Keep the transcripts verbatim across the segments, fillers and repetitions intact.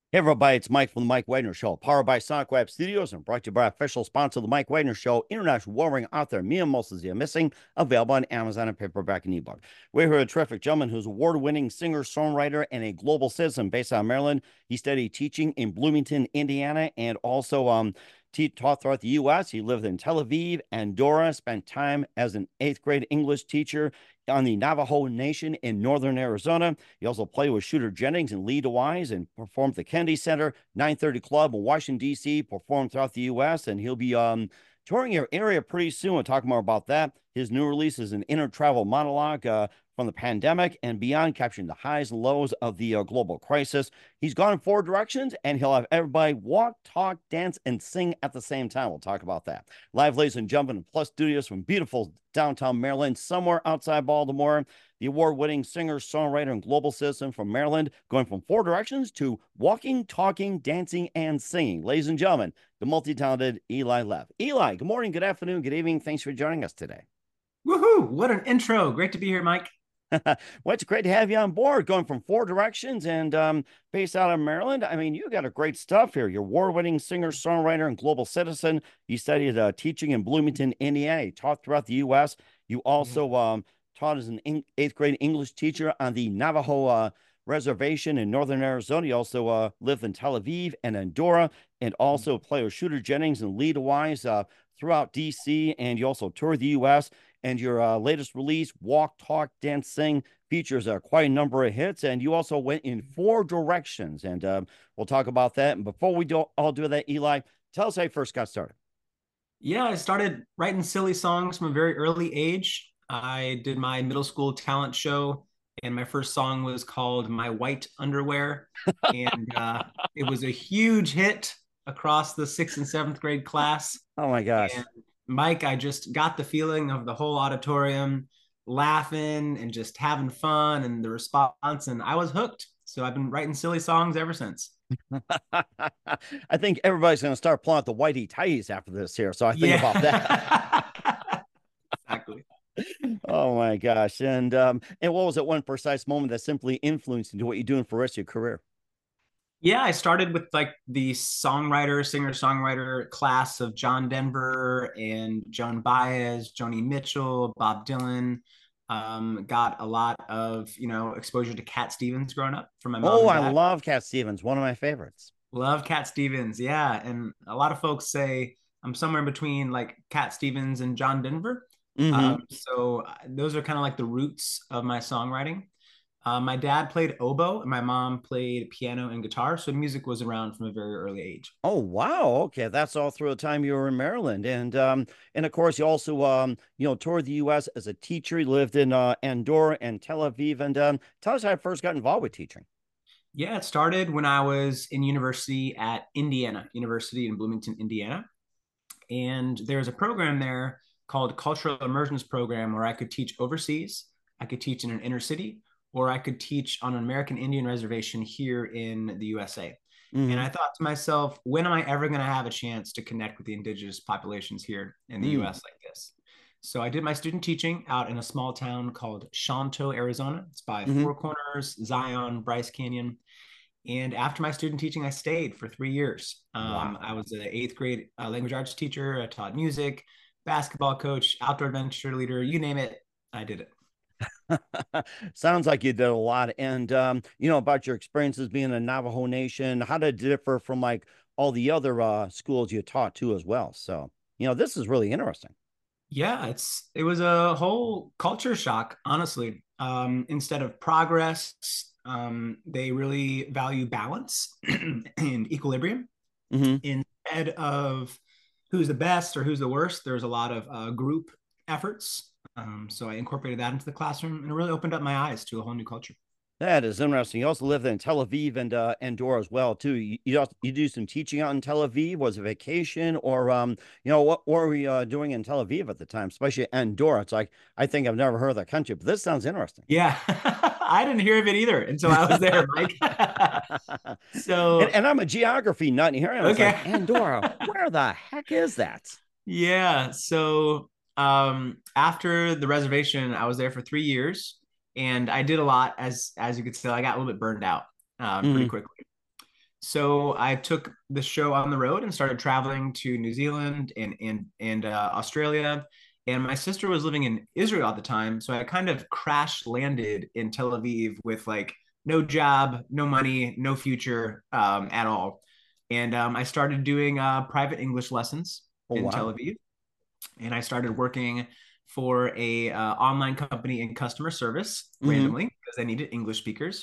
Hey everybody, it's Mike from the Mike Wagner Show, powered by Sonic Web Studios and brought to you by official sponsor of the Mike Wagner Show, international warring author Mia Moses the Missing, available on Amazon and paperback and ebook. We're here with a terrific gentleman who's award-winning singer, songwriter, and a global citizen based out of Maryland. He studied teaching in Bloomington, Indiana, and also um, te- taught throughout the U S. He lived in Tel Aviv, Andorra, spent time as an eighth grade English teacher on the Navajo Nation in northern Arizona. He also played with Shooter Jennings and Lee DeWise and performed at the Kennedy Center, nine thirty Club in Washington, D C, performed throughout the U S, and he'll be um, touring your area pretty soon. We'll talk more about that. His new release is an inner travel monologue uh, from the pandemic and beyond, capturing the highs and lows of the uh, global crisis. He's gone in four directions, and he'll have everybody walk, talk, dance, and sing at the same time. We'll talk about that. Live, ladies and gentlemen, Plus Studios from beautiful downtown Maryland, somewhere outside Baltimore. The award-winning singer, songwriter, and global citizen from Maryland, going from four directions to walking, talking, dancing, and singing. Ladies and gentlemen, the multi-talented Eli Lev. Eli, good morning, good afternoon, good evening. Thanks for joining us today. Woohoo! What an intro. Great to be here, Mike. Well, it's great to have you on board, going from four directions and um, based out of Maryland. I mean, you got a great stuff here. You're award-winning singer, songwriter, and global citizen. You studied uh, teaching in Bloomington, Indiana. You taught throughout the U S. You Yeah. also um, taught as an eighth grade English teacher on the Navajo uh, reservation in northern Arizona. You also uh, lived in Tel Aviv and Andorra, and also played with Shooter Jennings and Lee DeWise uh, throughout D C. And you also toured the U S. And your uh, latest release, Walk, Talk, Dance, Sing, features uh, quite a number of hits. And you also went in four directions. And um, we'll talk about that. And before we do all do that, Eli, tell us how you first got started. Yeah, I started writing silly songs from a very early age. I did my middle school talent show, and my first song was called My White Underwear. And uh, it was a huge hit across the sixth and seventh grade class. Oh my And gosh. Mike, I just got the feeling of the whole auditorium laughing and just having fun and the response, and I was hooked. So I've been writing silly songs ever since. I think everybody's going to start pulling out the whitey tighties after this here. So I think about that. Yeah. Exactly. Oh my gosh. And um, and what was that one precise moment that simply influenced into what you're doing for the rest of your career? Yeah, I started with like the songwriter, singer-songwriter class of John Denver and Joan Baez, Joni Mitchell, Bob Dylan. Um, got a lot of, you know, exposure to Cat Stevens growing up from my mom Oh, and I dad. love Cat Stevens, one of my favorites. Love Cat Stevens. Yeah. And a lot of folks say I'm somewhere in between like Cat Stevens and John Denver. Mm-hmm. Um, so uh, those are kind of like the roots of my songwriting. Uh, my dad played oboe and my mom played piano and guitar. So music was around from a very early age. Oh wow. Okay, that's all through the time you were in Maryland, and um, and of course you also um, you know, toured the U S as a teacher. You lived in uh, Andorra and Tel Aviv, and um, tell us how you first got involved with teaching. Yeah, it started when I was in university at Indiana, University in Bloomington, Indiana. And there's a program there called Cultural Immersions Program where I could teach overseas, I could teach in an inner city, or I could teach on an American Indian reservation here in the U S A. And Mm-hmm. I thought to myself, when am I ever going to have a chance to connect with the indigenous populations here in the Mm. U S like this? So I did my student teaching out in a small town called Shanto, Arizona. It's by Mm-hmm. Four Corners, Zion, Bryce Canyon. And after my student teaching, I stayed for three years. Um, Wow. I was an eighth grade uh, language arts teacher. I taught music, basketball coach, outdoor adventure leader, you name it, I did it. Sounds like you did a lot. And um, you know, about your experiences being a Navajo Nation, how did it differ from like all the other uh schools you taught to as well? So, you know, this is really interesting. Yeah, it's it was a whole culture shock, honestly. Um, instead of progress, um, they really value balance and equilibrium. Mm-hmm. Instead of who's the best or who's the worst, there's a lot of uh, group efforts. Um, so I incorporated that into the classroom and it really opened up my eyes to a whole new culture. That is interesting. You also lived in Tel Aviv and uh, Andorra as well, too. You you, also, you do some teaching out in Tel Aviv. Was it vacation or um, you know, what, what were we uh, doing in Tel Aviv at the time, especially Andorra? It's like I think I've never heard of that country, but this sounds interesting. Yeah, I didn't hear of it either until I was there, Mike. and, So, and I'm a geography nut, and here I was okay. like, Andorra, where the heck is that? Yeah. So, um, after the reservation, I was there for three years and I did a lot as as you could tell, I got a little bit burned out um, pretty Mm-hmm. quickly. So I took the show on the road and started traveling to New Zealand and and and uh, Australia. And my sister was living in Israel at the time, so I kind of crash landed in Tel Aviv with like no job, no money, no future um, at all. And um, I started doing uh, private English lessons Oh, in Tel wow. Aviv, and I started working for a uh, online company in customer service Hmm. randomly because they needed English speakers.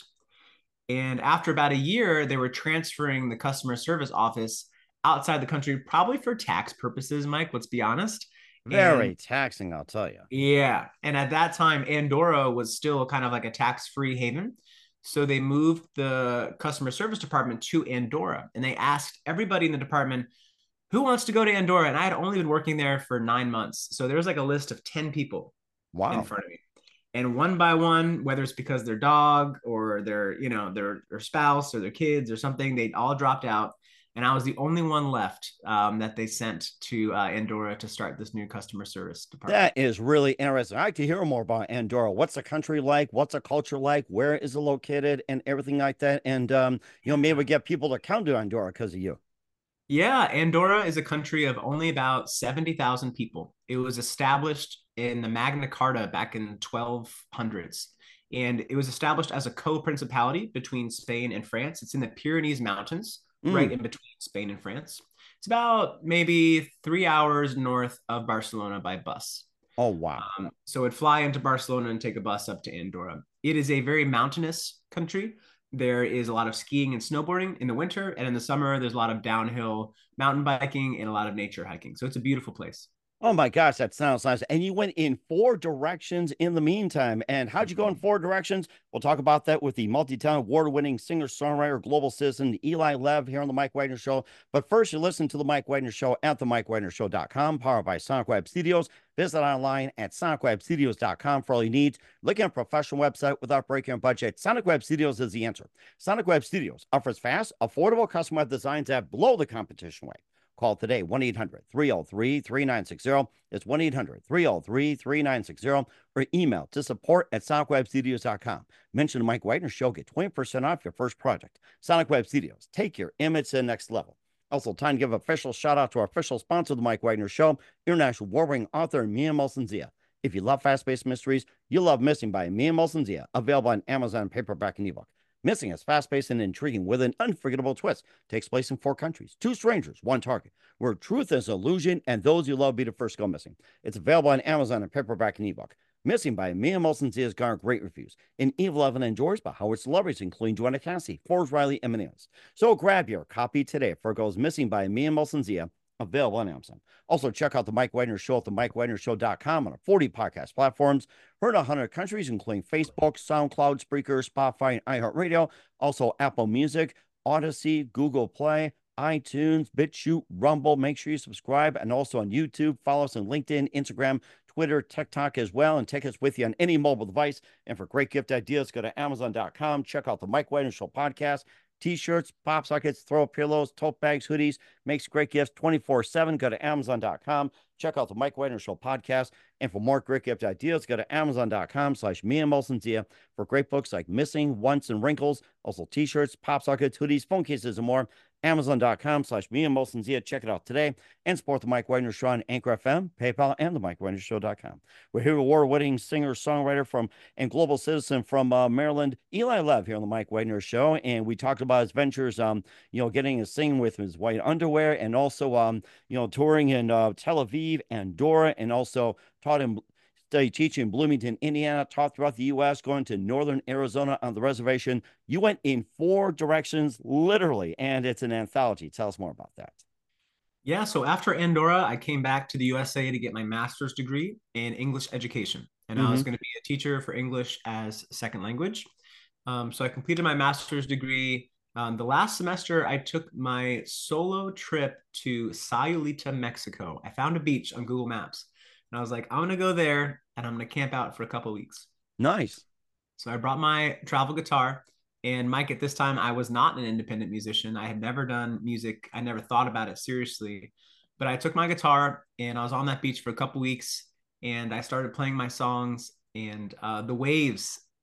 And after about a year, they were transferring the customer service office outside the country, probably for tax purposes, Mike, let's be honest. And Very taxing, I'll tell you. yeah, and at that time, Andorra was still kind of like a tax free haven. So they moved the customer service department to Andorra and they asked everybody in the department, who wants to go to Andorra? And I had only been working there for nine months. So there was like a list of ten people in Wow. front of me, and one by one, whether it's because their dog or their, you know, their their spouse or their kids or something, they all dropped out, and I was the only one left um, that they sent to uh, Andorra to start this new customer service department. That is really interesting. I like to hear more about Andorra. What's the country like? What's the culture like? Where is it located? And everything like that. And um, you know, maybe we get people to come to Andorra because of you. Yeah, Andorra is a country of only about seventy thousand people. It was established in the Magna Carta back in twelve hundreds. And it was established as a co-principality between Spain and France. It's in the Pyrenees Mountains, right Mm. in between Spain and France. It's about maybe three hours north of Barcelona by bus. Oh, wow. Um, so I'd fly into Barcelona and take a bus up to Andorra. It is a very mountainous country. There is a lot of skiing and snowboarding in the winter, and in the summer, there's a lot of downhill mountain biking and a lot of nature hiking. So it's a beautiful place. Oh my gosh, that sounds nice. And you went in four directions in the meantime. And how'd you go in four directions? We'll talk about that with the multi-talent award-winning singer-songwriter, global citizen, Eli Lev here on the Mike Wagner Show. But first, you listen to the Mike Wagner Show at the mike wagner show dot com, powered by Sonic Web Studios. Visit online at sonic web studios dot com for all you need. Looking at a professional website without breaking a budget, Sonic Web Studios is the answer. Sonic Web Studios offers fast, affordable custom web designs that blow the competition away. Call today, one eight hundred, three oh three, three nine six zero. It's one eight hundred, three oh three, three nine six zero, or email to support at sonic web studios dot com. Mention the Mike Wagner Show, get twenty percent off your first project. Sonic Web Studios, take your image to the next level. Also, time to give an official shout out to our official sponsor of the Mike Wagner Show, international award-winning author Mia Molson-Zia. If you love fast-paced mysteries, you love Missing by Mia Molson-Zia, available on Amazon paperback and ebook. Missing is fast-paced and intriguing with an unforgettable twist. Takes place in four countries, two strangers, one target, where truth is illusion and those you love be the first to go missing. It's available on Amazon and paperback and ebook. Missing by Mia Molson-Zia has garnered great reviews, and Eve Levin enjoys by Howard celebrities, including Joanna Cassie, Forbes Riley, and Menelas. So grab your copy today for it goes Missing by Mia Molson-Zia, available on Amazon. Also, check out the Mike Wagner Show at the mike wagner show dot com on our forty podcast platforms. Heard in one hundred countries, including Facebook, SoundCloud, Spreaker, Spotify, and iHeartRadio. Also, Apple Music, Odyssey, Google Play, iTunes, BitChute, Rumble. Make sure you subscribe. And also on YouTube, follow us on LinkedIn, Instagram, Twitter, TikTok as well, and take us with you on any mobile device. And for great gift ideas, go to amazon dot com. Check out the Mike Wagner Show podcast. T-shirts, pop sockets, throw pillows, tote bags, hoodies, makes great gifts twenty-four seven. Go to amazon dot com. Check out the Mike Wagner Show podcast. And for more great gift ideas, go to amazon dot com slash Mia Molson-Zia for great books like Missing, Once, and Wrinkles. Also t-shirts, pop sockets, hoodies, phone cases, and more. amazon dot com slash Mia Molson-Zia. Check it out today. And support the Mike Wagner Show on Anchor F M, PayPal, and the mike wagner show dot com. We're here with award-winning singer-songwriter from and global citizen from uh, Maryland, Eli Lev, here on the Mike Wagner Show. And we talked about his ventures, um, you know, getting to sing with his white underwear, and also, um, you know, touring in uh, Tel Aviv, Andorra, and also taught him study teaching in Bloomington, Indiana, taught throughout the U S, going to northern Arizona on the reservation. You went in four directions, literally, and it's an anthology. Tell us more about that. Yeah, so after Andorra, I came back to the U S A to get my master's degree in English education. And I was Mm-hmm. going to be a teacher for English as second language. Um, so I completed my master's degree. Um, the last semester, I took my solo trip to Sayulita, Mexico. I found a beach on Google Maps. And I was like, I'm going to go there and I'm going to camp out for a couple of weeks. Nice. So I brought my travel guitar. And Mike, at this time, I was not an independent musician. I had never done music. I never thought about it seriously. But I took my guitar and I was on that beach for a couple weeks and I started playing my songs. And uh, the waves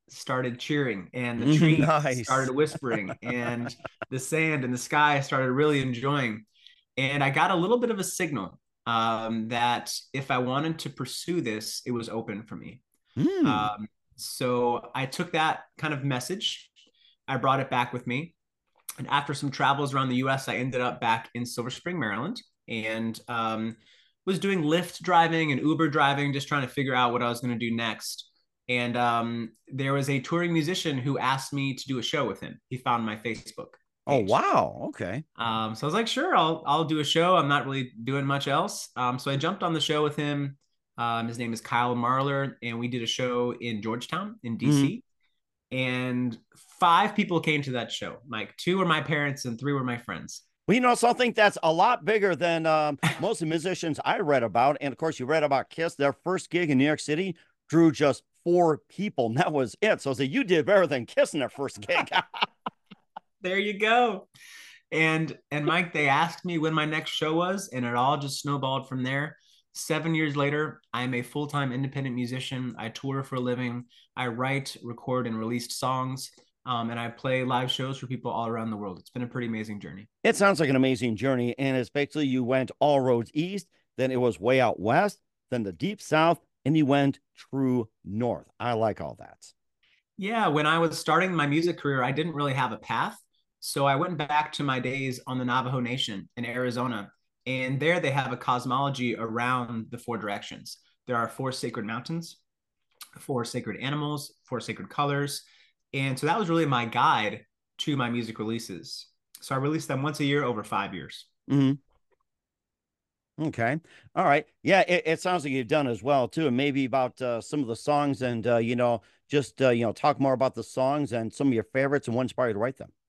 started cheering and the trees Nice. started whispering and the sand and the sky started really enjoying. And I got a little bit of a signal um, that if I wanted to pursue this, it was open for me. Hmm. Um, so I took that kind of message, I brought it back with me. And after some travels around the U S, I ended up back in Silver Spring, Maryland, and um, was doing Lyft driving and Uber driving, just trying to figure out what I was going to do next. And um, there was a touring musician who asked me to do a show with him. He found my Facebook Oh, page. wow. Okay. Um, so I was like, sure, I'll I'll do a show. I'm not really doing much else. Um, so I jumped on the show with him. Um, his name is Kyle Marler, and we did a show in Georgetown in Mhm. D C. And five people came to that show. Like two were my parents and three were my friends. Well, you know something that's a lot bigger than um, most of the musicians I read about, and of course you read about Kiss. Their first gig in New York City drew just four people, and that was it. So, so you did better than Kiss in their first gig. There you go. And and Mike, they asked me when my next show was, and it all just snowballed from there. Seven years later, I am a full-time independent musician. I tour for a living. I write, record, and release songs. Um, and I play live shows for people all around the world. It's been a pretty amazing journey. It sounds like an amazing journey, and it's basically you went all roads east, then it was way out west, then the deep south, and you went true north. I like all that. Yeah, when I was starting my music career, I didn't really have a path. So I went back to my days on the Navajo Nation in Arizona. And there they have a cosmology around the four directions. There are four sacred mountains, four sacred animals, four sacred colors. And so that was really my guide to my music releases. So I released them once a year over five years. Mhm. Okay. All right. Yeah, it, it sounds like you've done as well too, and maybe about uh, some of the songs and uh, you know, just uh, you know, talk more about the songs and some of your favorites and what inspired you to write them.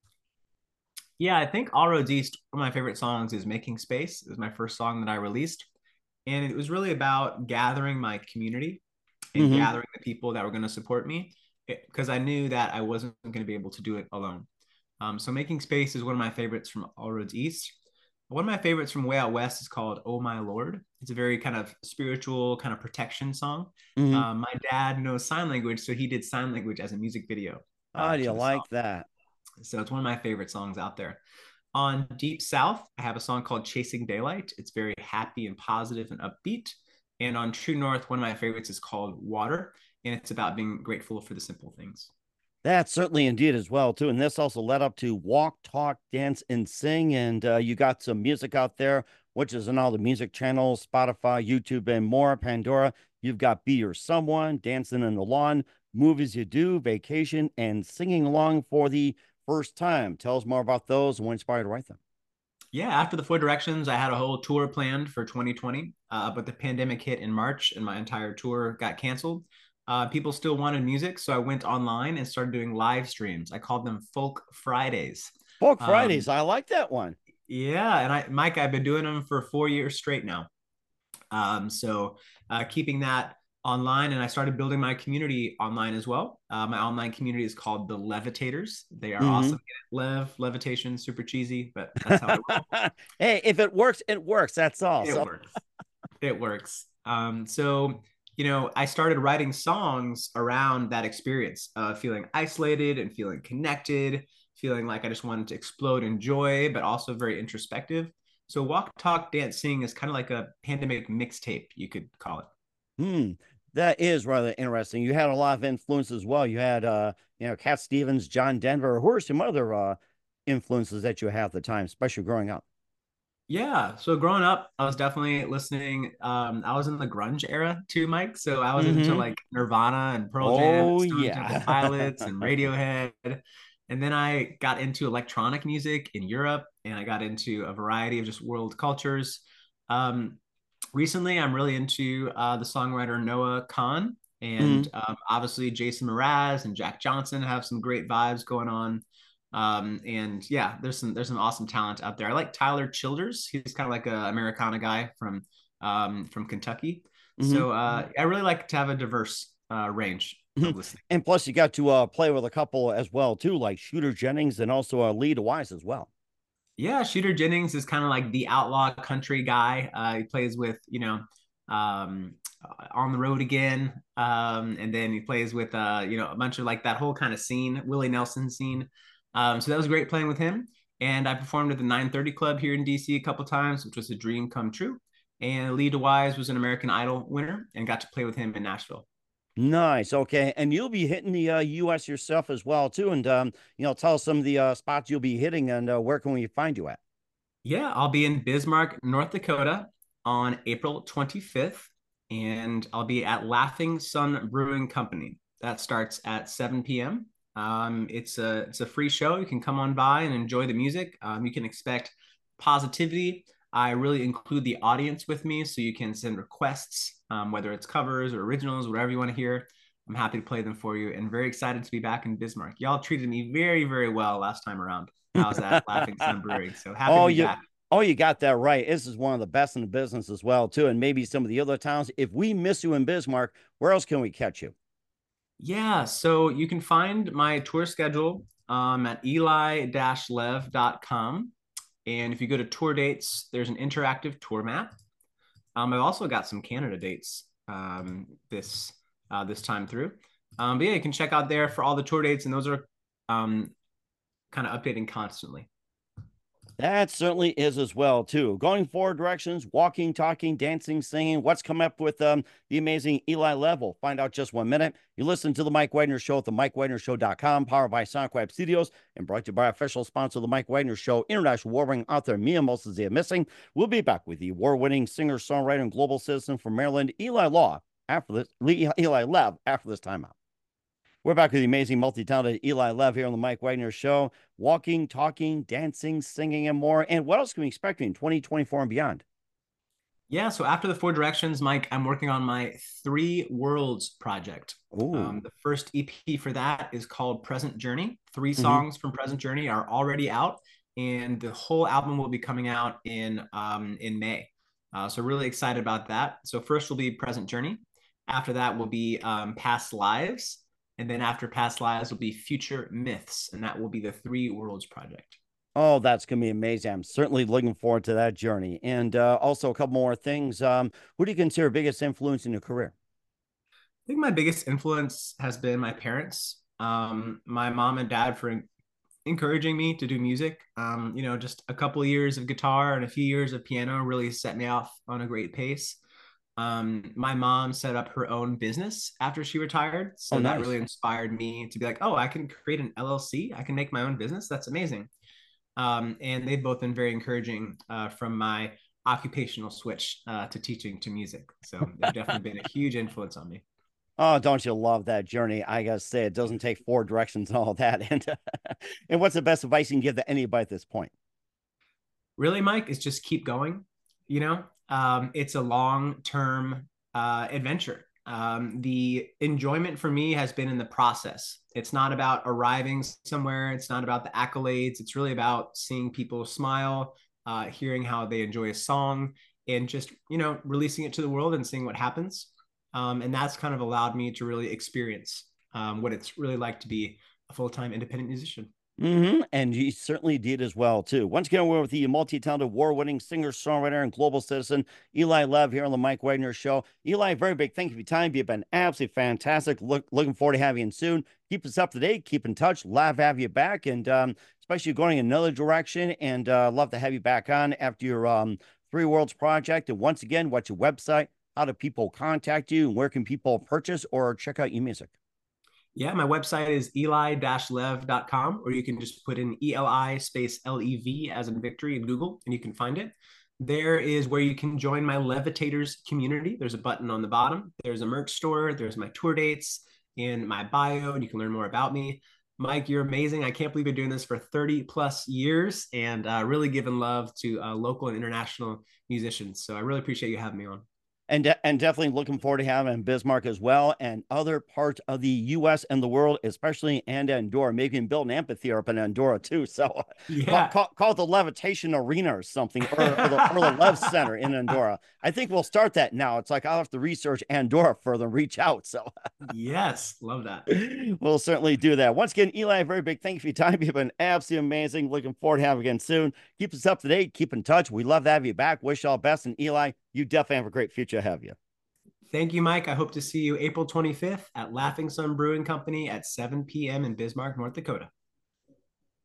Yeah, I think All Roads East, one of my favorite songs is Making Space. It was my first song that I released. And it was really about gathering my community and Hmm. gathering the people that were going to support me because I knew that I wasn't going to be able to do it alone. Um, so Making Space is one of my favorites from All Roads East. One of my favorites from Way Out West is called Oh My Lord. It's a very kind of spiritual, kind of protection song. Hmm. Um, my dad knows sign language, so he did sign language as a music video How uh, do you to the song. like that? So it's one of my favorite songs out there. On Deep South, I have a song called Chasing Daylight. It's very happy and positive and upbeat. And on True North, one of my favorites is called Water, and it's about being grateful for the simple things. That certainly indeed as well too. And this also led up to Walk, Talk, Dance, and Sing. And uh, you got some music out there, which is on all the music channels, Spotify, YouTube, and more. Pandora. You've got Be Your Someone, Dancing in the Lawn, Movies You Do, Vacation, and Singing Along for the First Time. Tell us more about those and what inspired you to write them. Yeah, after the Four Directions, I had a whole tour planned for twenty twenty, uh, but the pandemic hit in March and my entire tour got canceled. Uh, people still wanted music, so I went online and started doing live streams. I called them Folk Fridays. Folk Um, Fridays. I like that one. yeah, and I, Mike, I've been doing them for four years straight now. Um, so uh, keeping that online, and I started building my community online as well. Uh, my online community is called the Levitators. They are Hmm. awesome. Lev, levitation, super cheesy, but that's how it rolls. Hey, if it works, it works. That's all. It So, works. It works. Um, so you know, I started writing songs around that experience of feeling isolated and feeling connected, feeling like I just wanted to explode in joy, but also very introspective. So Walk, Talk, Dance, Sing is kind of like a pandemic mixtape, you could call it. hmm, that is rather interesting. You had a lot of influence as well. You had, uh, you know, Cat Stevens, John Denver. Who are some other uh, influences that you had at the time, especially growing up? Yeah. So growing up, I was definitely listening. Um, I was in the grunge era too, Mike. So I was into Hmm. like Nirvana and Pearl Jam and Oh, Stone Temple yeah. Pilots and Radiohead. And then I got into electronic music in Europe and I got into a variety of just world cultures. Um, recently, I'm really into uh, the songwriter Noah Kahn. And Hmm. um, obviously, Jason Mraz and Jack Johnson have some great vibes going on. Um, and yeah, there's some there's some awesome talent out there. I like Tyler Childers. He's kind of like a Americana guy from um, from Kentucky. Hmm. So uh, I really like to have a diverse uh, range Hmm. of listening. And plus, you got to uh, play with a couple as well too, like Shooter Jennings and also uh, Lee DeWise as well. Yeah, Shooter Jennings is kind of like the outlaw country guy. Uh, he plays with you know um, uh, On the Road Again, um, and then he plays with uh, you know a bunch of like that whole kind of scene, Willie Nelson scene. Um, so that was great playing with him. And I performed at the nine thirty Club here in D C a couple times, which was a dream come true. And Lee DeWise was an American Idol winner and got to play with him in Nashville. Nice. Okay. And you'll be hitting the uh, U S yourself as well, too. And, um, you know, tell us some of the uh, spots you'll be hitting and uh, where can we find you at? Yeah, I'll be in Bismarck, North Dakota on April twenty-fifth, and I'll be at Laughing Sun Brewing Company. That starts at seven p m. Um, it's a it's a free show. You can come on by and enjoy the music. Um, you can expect positivity. I really include the audience with me, so you can send requests, um, whether it's covers or originals, whatever you want to hear. I'm happy to play them for you, and very excited to be back in Bismarck. Y'all treated me very, very well last time around. I was at Laughing Sun Brewing, so happy Oh, to be you back. oh, you got that right. This is one of the best in the business as well, too. And maybe some of the other towns. If we miss you in Bismarck, where else can we catch you? Yeah, so you can find my tour schedule um, at eli lev dot com. And if you go to tour dates, there's an interactive tour map. Um, I've also got some Canada dates um, this uh, this time through. Um, but yeah, you can check out there for all the tour dates, and those are um, kind of updating constantly. That certainly is as well, too. Going forward directions, walking, talking, dancing, singing. What's come up with um, the amazing Eli Level? Find out just one minute. You listen to the Mike Wagner Show at the mike wagner show dot com, powered by SonicWeb Studios, and brought to you by official sponsor of the Mike Wagner Show, international war-winning author Mia Moses Missing. We'll be back with the award-winning singer, songwriter, and global citizen from Maryland, Eli Law, after this, Eli Lev, after this timeout. We're back with the amazing, multi-talented Eli Lev here on the Mike Wagner Show. Walking, talking, dancing, singing, and more. And what else can we expect in twenty twenty-four and beyond? Yeah, so after the Four Directions, Mike, I'm working on my Three Worlds project. Um, Ooh. the first E P for that is called Present Journey. Three Mm-hmm. songs from Present Journey are already out, and the whole album will be coming out in um, in May. Uh, so really excited about that. So first will be Present Journey. After that will be um, Past Lives, and then after Past Lives will be Future Myths, and that will be the Three Worlds project. Oh, that's going to be amazing. I'm certainly looking forward to that journey. And uh, also, a couple more things. Um, who do you consider biggest influence in your career? I think my biggest influence has been my parents, um, my mom and dad for encouraging me to do music. Um, you know, just a couple of years of guitar and a few years of piano really set me off on a great pace. Um, my mom set up her own business after she retired. Oh, So that really nice. inspired me to be like, oh, I can create an L L C. I can make my own business. That's amazing. Um, and they've both been very encouraging uh, from my occupational switch uh, to teaching to music. So they've definitely been a huge influence on me. Oh, don't you love that journey? I gotta say, it doesn't take four directions and all that. And and what's the best advice you can give to anybody at this point? Really, Mike, is just keep going. You know, um, it's a long term uh, adventure. Um, the enjoyment for me has been in the process. It's not about arriving somewhere, it's not about the accolades. It's really about seeing people smile, uh, hearing how they enjoy a song, and just, you know, releasing it to the world and seeing what happens. Um, and that's kind of allowed me to really experience um, what it's really like to be a full time independent musician. Mm-hmm. And you certainly did as well, too. Once again, we're with the multi-talented, award-winning singer, songwriter, and global citizen, Eli Lev, here on the Mike Wagner Show. Eli, very big thank you for your time. You've been absolutely fantastic. Look, looking forward to having you soon. Keep us up to date. Keep in touch. Love to have you back, and um, especially going in another direction. And uh, love to have you back on after your um, Three Worlds project. And once again, what's your website? How do people contact you? And where can people purchase or check out your music? Yeah, my website is eli lev dot com, or you can just put in E L I space L E V as in victory in Google, and you can find it. There is where you can join my Levitators community. There's a button on the bottom. There's a merch store. There's my tour dates in my bio, and you can learn more about me. Mike, you're amazing. I can't believe you're doing this for thirty plus years and uh, really giving love to uh, local and international musicians. So I really appreciate you having me on. And, de- and definitely looking forward to having Bismarck as well, and other parts of the U S and the world, especially and Andorra. Maybe even build an amphitheater up in Andorra too. So call, Yeah. call, call it the Levitation Arena or something, or, or, the, or the Lev Center in Andorra. I think we'll start that now. It's like I'll have to research Andorra further and reach out. So Yes, love that. we'll certainly do that. Once again, Eli, very big thank you for your time. You've been absolutely amazing. Looking forward to having you again soon. Keep us up to date. Keep in touch. We love to have you back. Wish you all best. And Eli, You definitely have a great future ahead of you. Thank you, Mike. I hope to see you April twenty-fifth at Laughing Sun Brewing Company at seven p.m. in Bismarck, North Dakota.